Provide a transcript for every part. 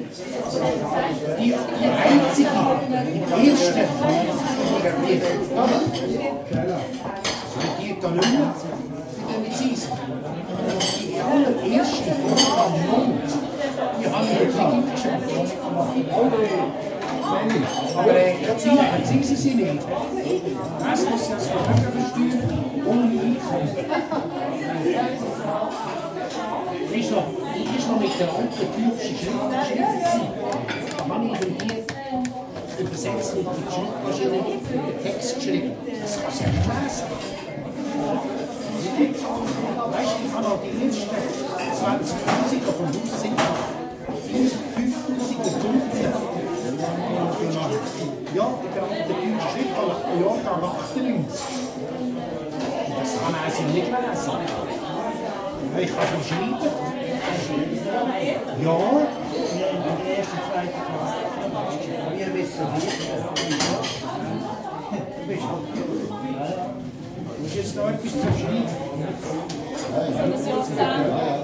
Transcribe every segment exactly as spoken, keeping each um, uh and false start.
Die, die einzige, die erste, die, die geht da nicht mehr, mit Cis. Die allererste Folge am Mond, die habe ich jetzt nicht geschafft. Aber äh, ziehen Sie sie nicht. Das muss das Vermögen versteuern, ohne Einkommen. Ist noch, ist noch mit der alten türkischen Schrift geschrieben. Da habe ich die übersetzt mit der Schriftmaschine den Text geschrieben. Das kannst du nicht lesen. Weißt du, ich habe noch die ersten zwanzigtausend von Haus sind fünftausend gefunden. Ja, der alte türkische Schrift von Jahrgang achtundneunzig. Das kann man also nicht lesen. Ich kann es schreiben. Ja. Die erste, zweite Klasse. Wir wissen nicht. Du musst jetzt da etwas zum Schreiben. Das ist auch sagen.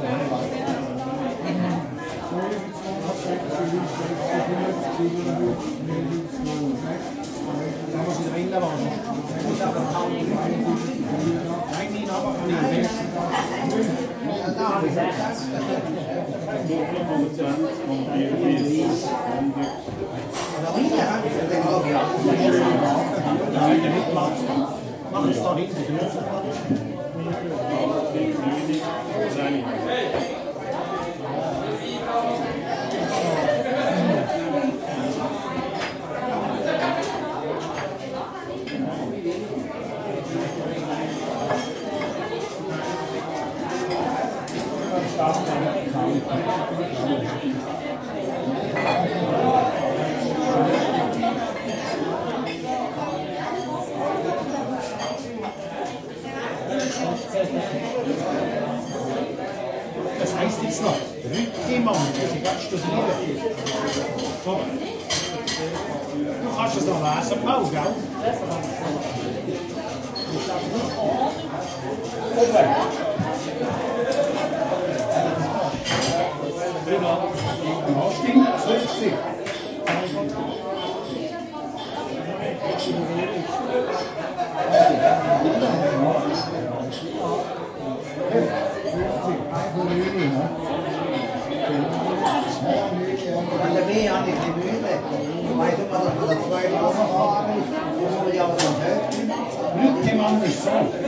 Da muss ich rein lassen. Nein, nein, aber kann ich nicht. Mach es da hinten. Das heißt jetzt noch Rückgehmann, das ist ganz studiert. Du kannst es noch lesen, Paul, gell? Oben. Stimmt, zwanzig. An der Wehe hatte ich die Mühle. Ich weiß immer, dass wir das zweite Woche haben. Wo wir ja was am Feld sind. Rückgehmann ist so.